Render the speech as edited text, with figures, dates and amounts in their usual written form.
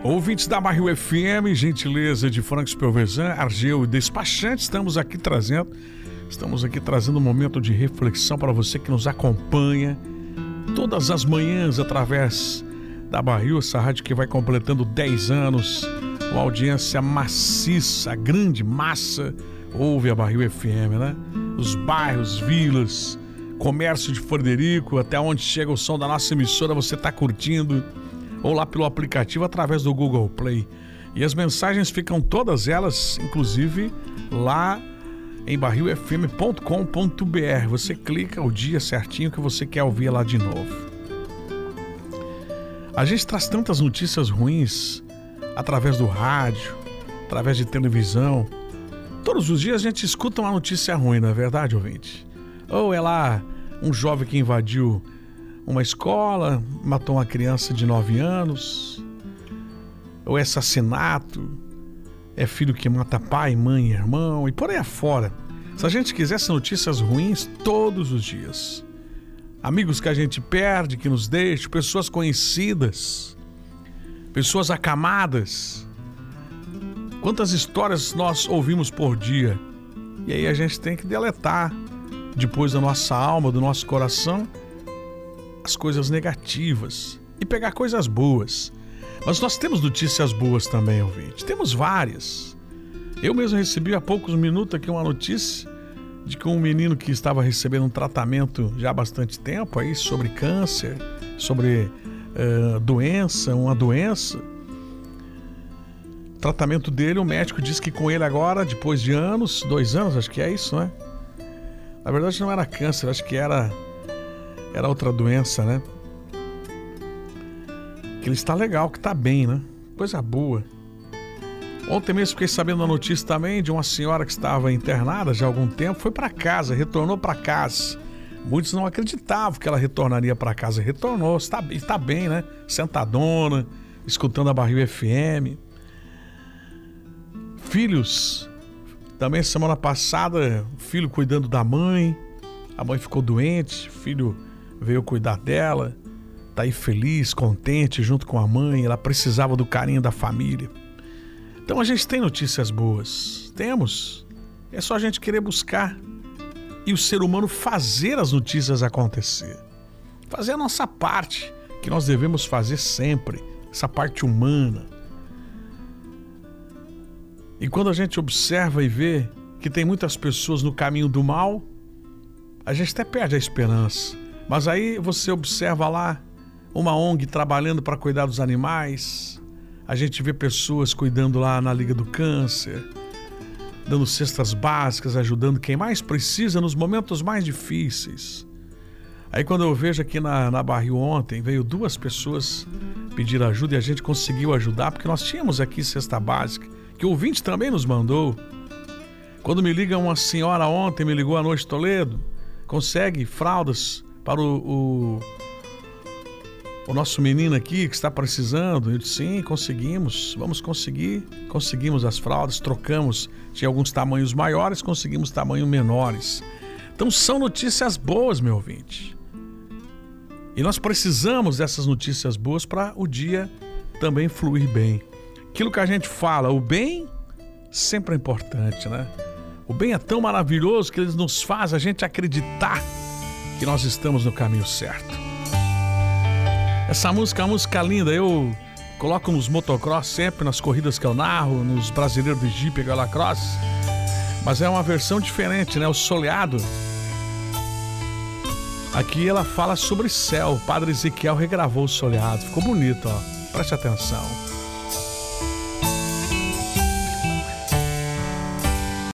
Ouvintes da Barril FM, gentileza de Franco Spelvezan, Argeu e Despachante, estamos aqui trazendo um momento de reflexão para você que nos acompanha todas as manhãs através da Barril, essa rádio que vai completando 10 anos, uma audiência maciça, a grande massa ouve a Barril FM, né? Os bairros, vilas, comércio de Frederico, até onde chega o som da nossa emissora, você está curtindo, ou lá pelo aplicativo através do Google Play. E as mensagens ficam todas elas, inclusive, lá em barrilfm.com.br. Você clica o dia certinho que você quer ouvir lá de novo. A gente traz tantas notícias ruins através do rádio, através de televisão. Todos os dias a gente escuta uma notícia ruim, não é verdade, ouvinte? Ou é lá um jovem que invadiu uma escola, matou uma criança de 9 anos, ou é assassinato, é filho que mata pai, mãe, irmão, e por aí afora. Se a gente quisesse notícias ruins todos os dias, amigos que a gente perde, que nos deixam, pessoas conhecidas, pessoas acamadas, quantas histórias nós ouvimos por dia, e aí a gente tem que deletar depois da nossa alma, do nosso coração, as coisas negativas e pegar coisas boas. Mas nós temos notícias boas também, ouvinte. Temos várias. Eu mesmo recebi há poucos minutos aqui uma notícia de que um menino que estava recebendo um tratamento já há bastante tempo aí sobre câncer, sobre uma doença. O tratamento dele, o médico disse que com ele agora, depois de anos, 2 anos, acho que é isso, né? Na verdade não era câncer, acho que era outra doença, né? Que ele está legal, que está bem, né? Coisa boa. Ontem mesmo fiquei sabendo a notícia também de uma senhora que estava internada já há algum tempo, foi para casa, retornou para casa. Muitos não acreditavam que ela retornaria para casa. Retornou, está bem, né? Sentadona, escutando a Barril FM. Filhos, também semana passada, filho cuidando da mãe. A mãe ficou doente, o filho veio cuidar dela, tá aí feliz, contente, junto com a mãe. Ela precisava do carinho da família. Então a gente tem notícias boas, temos. É só a gente querer buscar e o ser humano fazer as notícias acontecer. Fazer a nossa parte, que nós devemos fazer sempre, essa parte humana. E quando a gente observa e vê que tem muitas pessoas no caminho do mal, a gente até perde a esperança. Mas aí você observa lá uma ONG trabalhando para cuidar dos animais. A gente vê pessoas cuidando lá na Liga do Câncer, dando cestas básicas, ajudando quem mais precisa nos momentos mais difíceis. Aí quando eu vejo aqui na Barril ontem, veio 2 pessoas pedir ajuda e a gente conseguiu ajudar, porque nós tínhamos aqui cesta básica, que o ouvinte também nos mandou. Quando me liga uma senhora ontem, me ligou à noite, Toledo, consegue fraldas para o nosso menino aqui que está precisando? Eu disse, sim, conseguimos, vamos conseguir. Conseguimos as fraldas, trocamos, tinha alguns tamanhos maiores, conseguimos tamanhos menores. Então são notícias boas, meu ouvinte. E nós precisamos dessas notícias boas para o dia também fluir bem. Aquilo que a gente fala, o bem sempre é importante, né? O bem é tão maravilhoso que ele nos faz a gente acreditar que nós estamos no caminho certo. Essa música é uma música linda, eu coloco nos motocross sempre, nas corridas que eu narro, nos brasileiros de Jeep e Galacross, mas é uma versão diferente, né? O Soleado. Aqui ela fala sobre céu, o Padre Ezequiel regravou o Soleado, ficou bonito, ó, preste atenção.